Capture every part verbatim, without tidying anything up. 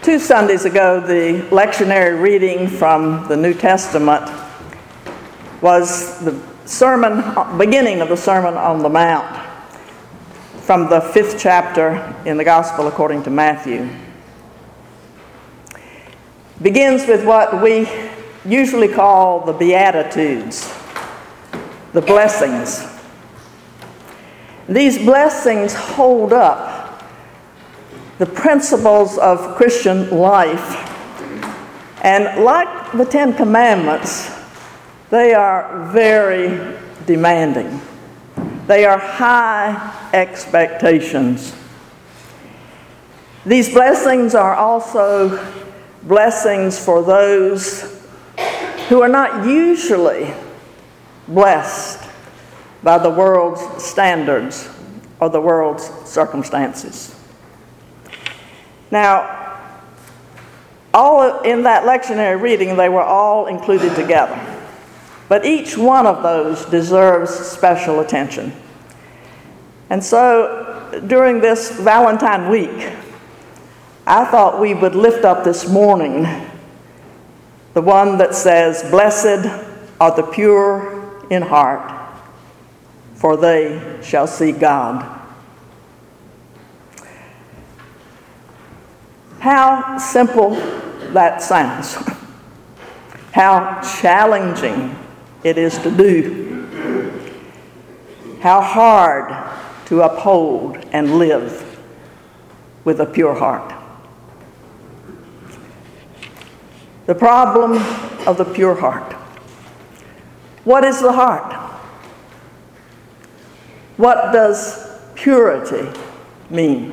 Two Sundays ago, the lectionary reading from the New Testament was the sermon, beginning of the Sermon on the Mount, from the fifth chapter in the Gospel according to Matthew. It begins with what we usually call the Beatitudes, the blessings. These blessings hold up the principles of Christian life, and like the Ten Commandments, they are very demanding. They are high expectations. These blessings are also blessings for those who are not usually blessed by the world's standards or the world's circumstances. Now, all in that lectionary reading, they were all included together. But each one of those deserves special attention. And so, during this Valentine week, I thought we would lift up this morning the one that says, "Blessed are the pure in heart, for they shall see God." How simple that sounds. How challenging it is to do. How hard to uphold and live with a pure heart. The problem of the pure heart. What is the heart? What does purity mean?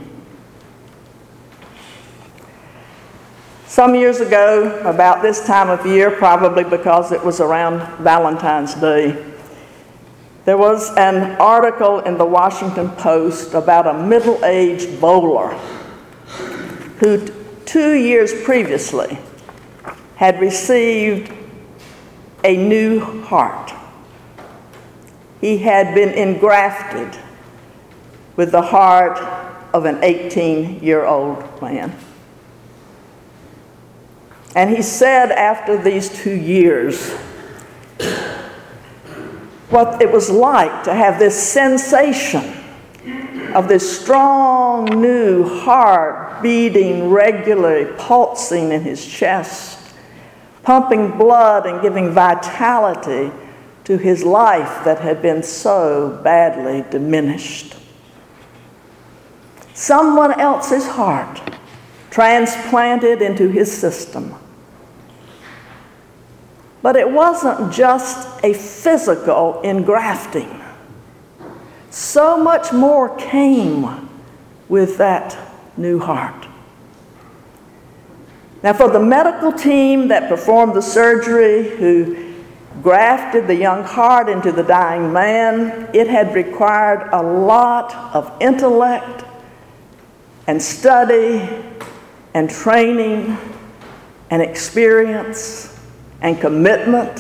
Some years ago, about this time of year, probably because it was around Valentine's Day, there was an article in the Washington Post about a middle-aged bowler who t- two years previously had received a new heart. He had been engrafted with the heart of an eighteen-year-old man. And he said after these two years what it was like to have this sensation of this strong new heart beating regularly, pulsing in his chest, pumping blood and giving vitality to his life that had been so badly diminished. Someone else's heart transplanted into his system. But it wasn't just a physical engrafting. So much more came with that new heart. Now, for the medical team that performed the surgery, who grafted the young heart into the dying man, it had required a lot of intellect and study and training and experience and commitment,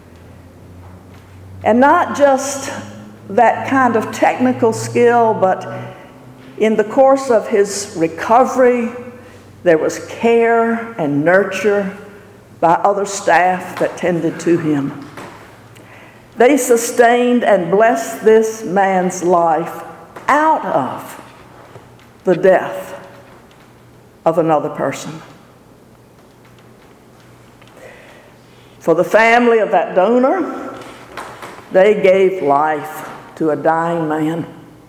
and not just that kind of technical skill, but in the course of his recovery, there was care and nurture by other staff that tended to him. They sustained and blessed this man's life out of the death of another person. For the family of that donor, they gave life to a dying man.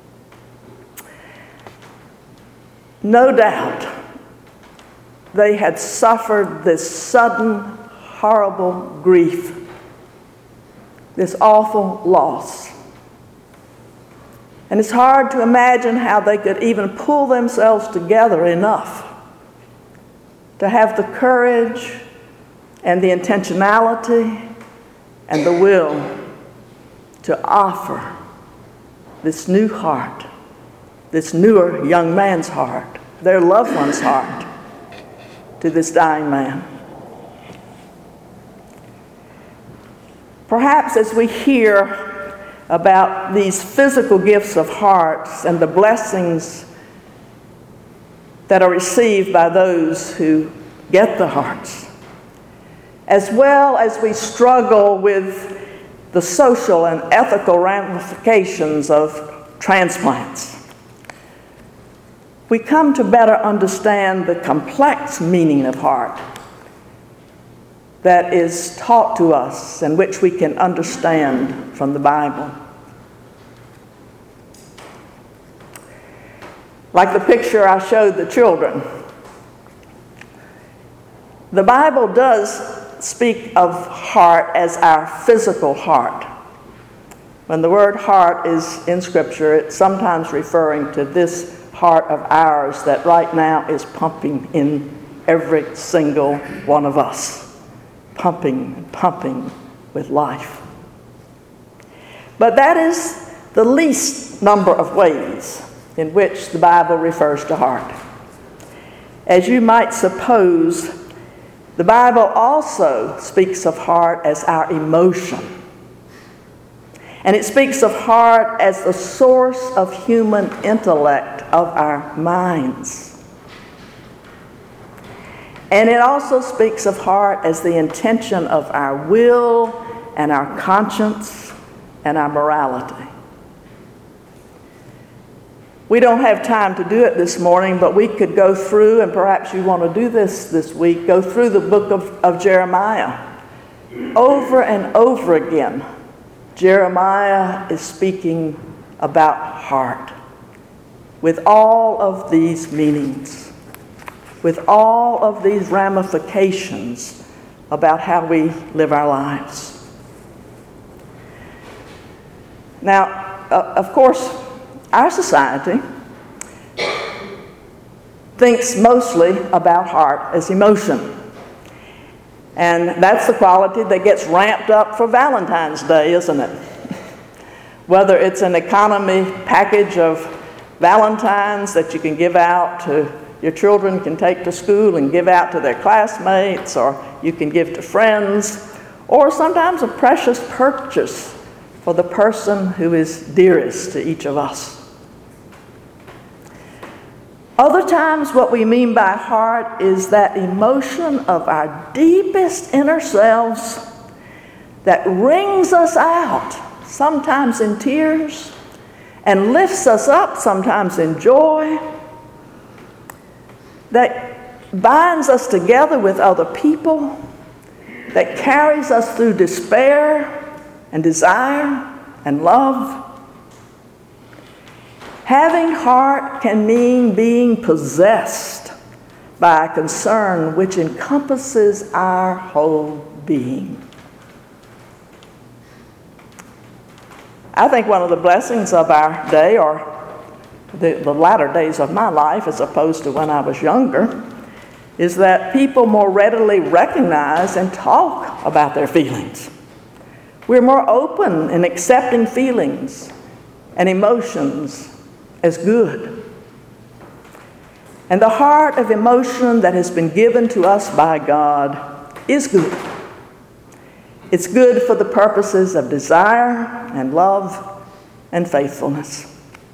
No doubt, they had suffered this sudden, horrible grief, this awful loss. And it's hard to imagine how they could even pull themselves together enough to have the courage and the intentionality and the will to offer this new heart, this newer young man's heart, their loved one's heart, to this dying man. Perhaps as we hear about these physical gifts of hearts and the blessings that are received by those who get the hearts, as well as we struggle with the social and ethical ramifications of transplants, we come to better understand the complex meaning of heart that is taught to us and which we can understand from the Bible. Like the picture I showed the children, the Bible does speak of heart as our physical heart. When the word heart is in Scripture, it's sometimes referring to this heart of ours that right now is pumping in every single one of us, pumping and pumping with life. But that is the least number of ways in which the Bible refers to heart. As you might suppose, the Bible also speaks of heart as our emotion. And it speaks of heart as the source of human intellect, of our minds. And it also speaks of heart as the intention of our will and our conscience and our morality. We don't have time to do it this morning, but we could go through, and perhaps you want to do this this week, go through the book of, of Jeremiah. Over and over again, Jeremiah is speaking about heart with all of these meanings, with all of these ramifications about how we live our lives. Now, uh, of course, our society thinks mostly about heart as emotion. And that's the quality that gets ramped up for Valentine's Day, isn't it? Whether it's an economy package of Valentines that you can give out to your children, can take to school and give out to their classmates, or you can give to friends, or sometimes a precious purchase for the person who is dearest to each of us. Other times, what we mean by heart is that emotion of our deepest inner selves that wrings us out, sometimes in tears, and lifts us up, sometimes in joy, that binds us together with other people, that carries us through despair and desire and love. Having heart can mean being possessed by a concern which encompasses our whole being. I think one of the blessings of our day, or the, the latter days of my life as opposed to when I was younger, is that people more readily recognize and talk about their feelings. We're more open in accepting feelings and emotions as good. And the heart of emotion that has been given to us by God is good. It's good for the purposes of desire and love and faithfulness.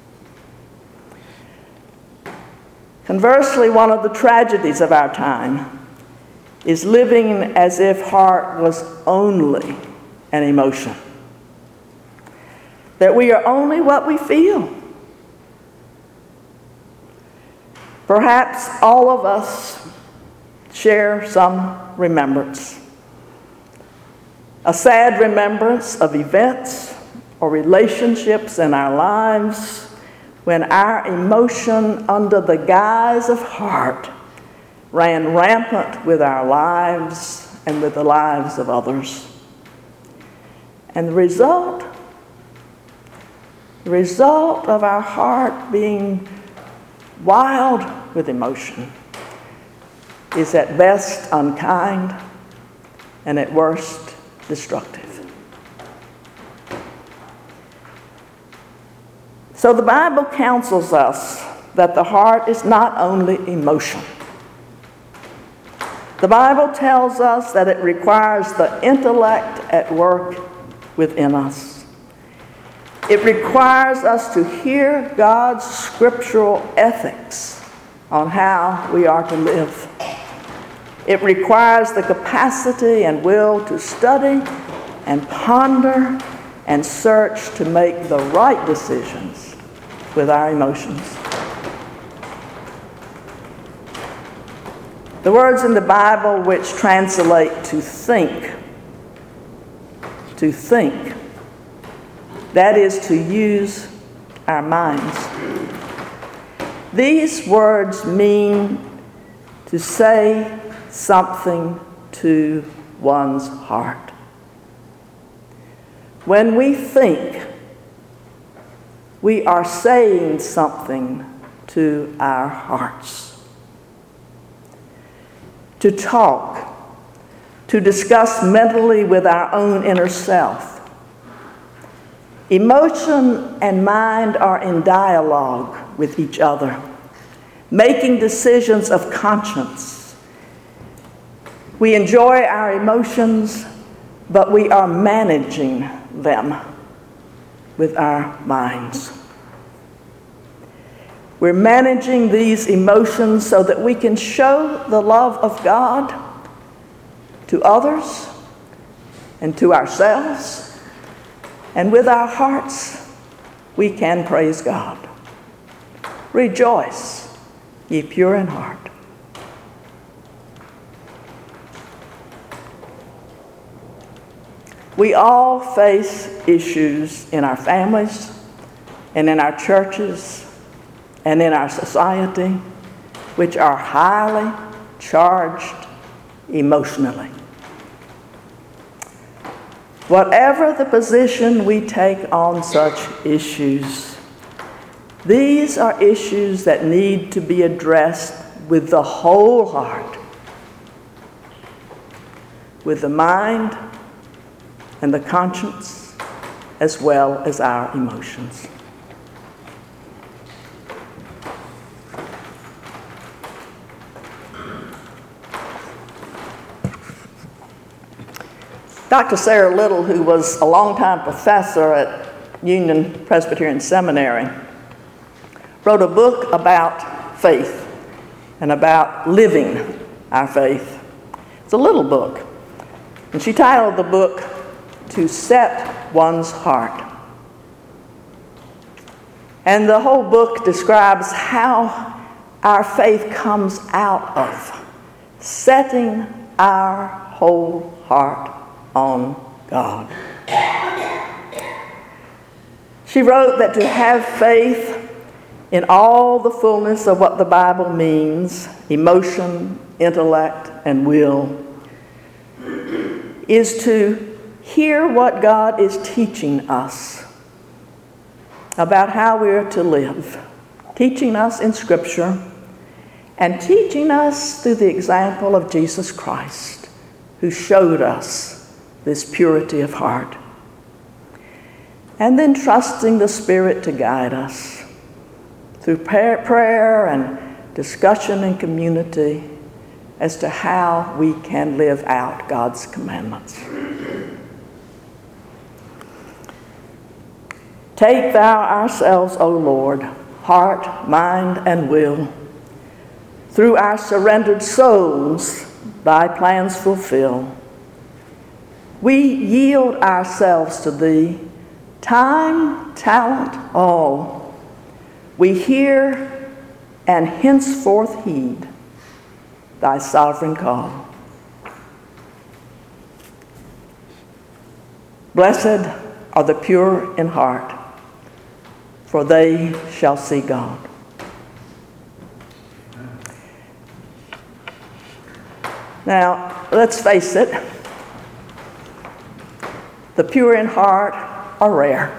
Conversely, one of the tragedies of our time is living as if heart was only an emotion. That we are only what we feel. Perhaps all of us share some remembrance. A sad remembrance of events or relationships in our lives when our emotion under the guise of heart ran rampant with our lives and with the lives of others. And the result, the result of our heart being wild with emotion is at best unkind and at worst destructive. So the Bible counsels us that the heart is not only emotion. The Bible tells us that it requires the intellect at work within us. It requires us to hear God's scriptural ethics on how we are to live. It requires the capacity and will to study and ponder and search to make the right decisions with our emotions. The words in the Bible which translate to think, to think, that is to use our minds. These words mean to say something to one's heart. When we think, we are saying something to our hearts. To talk, to discuss mentally with our own inner self. Emotion and mind are in dialogue with each other, making decisions of conscience. We enjoy our emotions, but we are managing them with our minds. We're managing these emotions so that we can show the love of God to others and to ourselves. And with our hearts, we can praise God. Rejoice, ye pure in heart. We all face issues in our families and in our churches and in our society which are highly charged emotionally. Whatever the position we take on such issues, these are issues that need to be addressed with the whole heart, with the mind and the conscience, as well as our emotions. Doctor Sarah Little, who was a longtime professor at Union Presbyterian Seminary, wrote a book about faith and about living our faith. It's a little book. And she titled the book, To Set One's Heart. And the whole book describes how our faith comes out of setting our whole heart on God. She wrote that to have faith in all the fullness of what the Bible means, emotion, intellect, and will, is to hear what God is teaching us about how we are to live, teaching us in Scripture, and teaching us through the example of Jesus Christ, who showed us this purity of heart. And then trusting the Spirit to guide us through prayer and discussion and community as to how we can live out God's commandments. Take thou ourselves, O Lord, heart, mind, and will. Through our surrendered souls, thy plans fulfill. We yield ourselves to thee, time, talent, all. We hear and henceforth heed thy sovereign call. Blessed are the pure in heart, for they shall see God. Now, let's face it, the pure in heart are rare.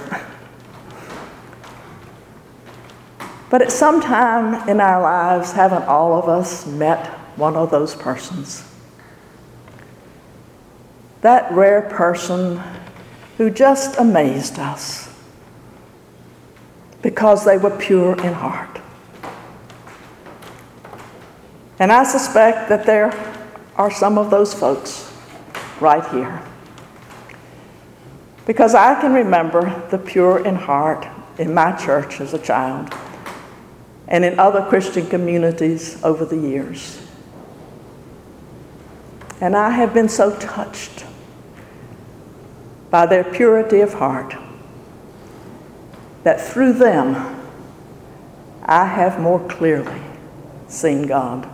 But at some time in our lives, haven't all of us met one of those persons? That rare person who just amazed us because they were pure in heart. And I suspect that there are some of those folks right here. Because I can remember the pure in heart in my church as a child. and in other Christian communities over the years. And I have been so touched by their purity of heart that through them I have more clearly seen God.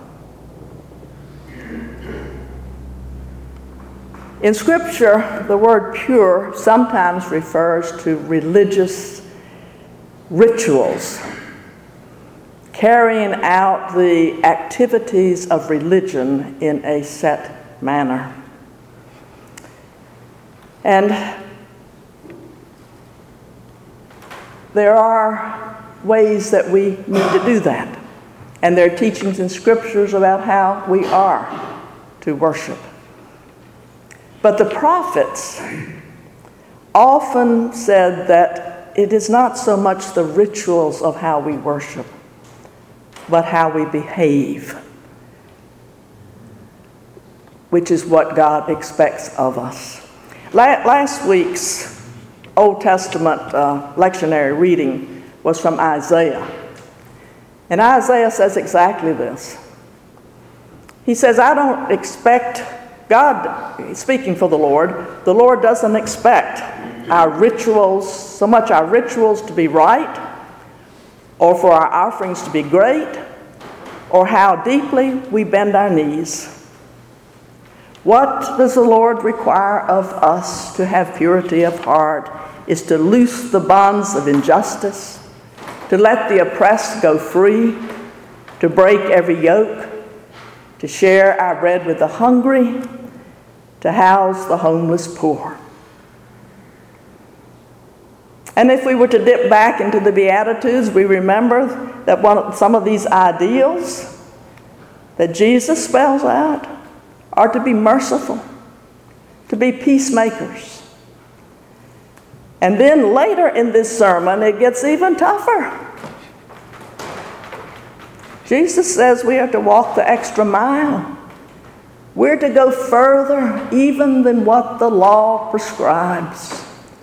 In Scripture, the word pure sometimes refers to religious rituals, carrying out the activities of religion in a set manner. And there are ways that we need to do that. And there are teachings in Scriptures about how we are to worship. But the prophets often said that it is not so much the rituals of how we worship, but how we behave, which is what God expects of us. Last week's Old Testament uh, lectionary reading was from Isaiah. And Isaiah says exactly this. He says, I don't expect, God, speaking for the Lord, the Lord doesn't expect our rituals, so much our rituals to be right, or for our offerings to be great, or how deeply we bend our knees. What does the Lord require of us to have purity of heart is to loose the bonds of injustice, to let the oppressed go free, to break every yoke, to share our bread with the hungry, to house the homeless poor. And if we were to dip back into the Beatitudes, we remember that one of, some of these ideals that Jesus spells out are to be merciful, to be peacemakers. And then later in this sermon, it gets even tougher. Jesus says we are to walk the extra mile. We're to go further even than what the law prescribes.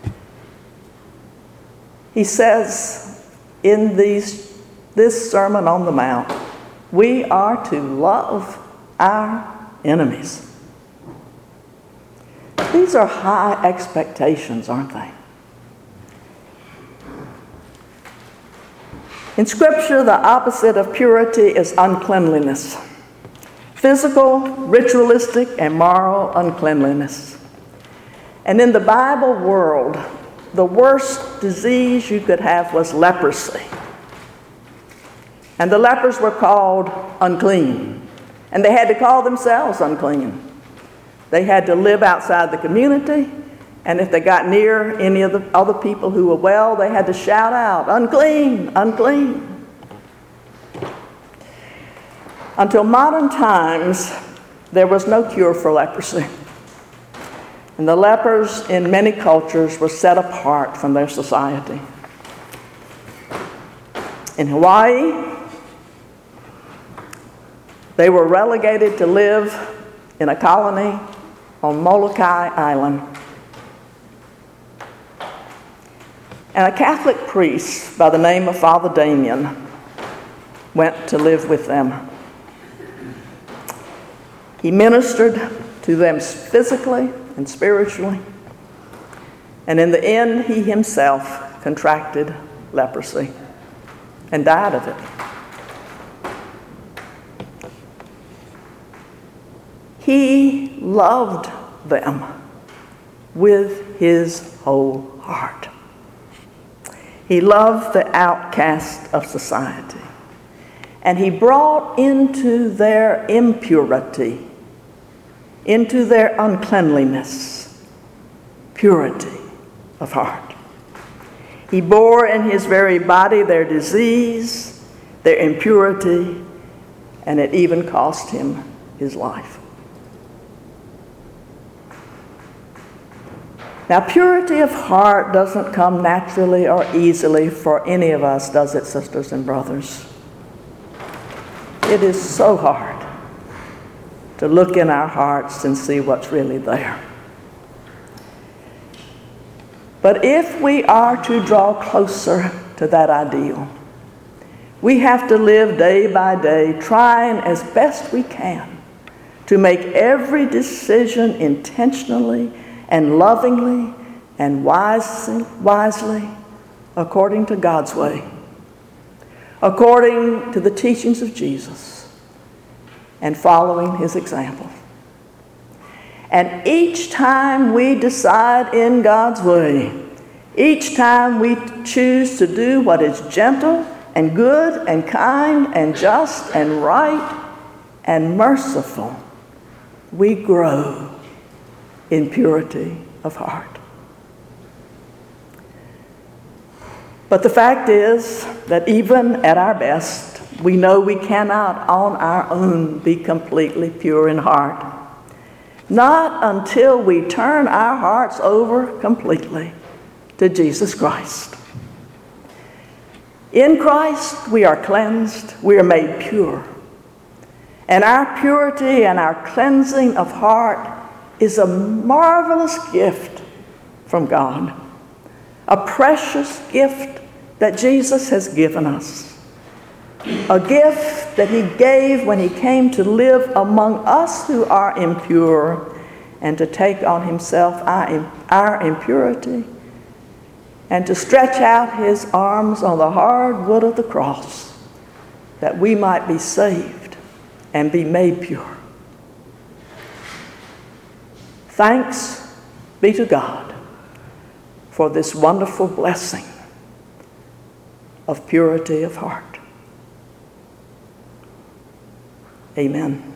He says in these, this Sermon on the Mount, we are to love our enemies. These are high expectations, aren't they? In Scripture, the opposite of purity is uncleanliness. Physical, ritualistic, and moral uncleanliness. And in the Bible world, the worst disease you could have was leprosy. And the lepers were called unclean. And they had to call themselves unclean. They had to live outside the community. And if they got near any of the other people who were well, they had to shout out, unclean, unclean. Until modern times, there was no cure for leprosy. And the lepers in many cultures were set apart from their society. In Hawaii, they were relegated to live in a colony on Molokai Island. And a Catholic priest by the name of Father Damien went to live with them. He ministered to them physically and spiritually. And in the end, he himself contracted leprosy and died of it. He loved them with his whole heart. He loved the outcast of society. And he brought into their impurity, into their uncleanliness, purity of heart. He bore in his very body their disease, their impurity, and it even cost him his life. Now, purity of heart doesn't come naturally or easily for any of us, does it, sisters and brothers? It is so hard to look in our hearts and see what's really there. But if we are to draw closer to that ideal, We have to live day by day, trying as best we can to make every decision intentionally and lovingly and wisely, wisely according to God's way, according to the teachings of Jesus, and following his example. And each time we decide in God's way, each time we choose to do what is gentle and good and kind and just and right and merciful, we grow in purity of heart. But the fact is that even at our best, we know we cannot on our own be completely pure in heart. Not until we turn our hearts over completely to Jesus Christ. In Christ, we are cleansed, we are made pure. And our purity and our cleansing of heart is a marvelous gift from God, a precious gift that Jesus has given us, a gift that he gave when he came to live among us who are impure and to take on himself our, our impurity and to stretch out his arms on the hard wood of the cross that we might be saved and be made pure. Thanks be to God for this wonderful blessing of purity of heart. Amen.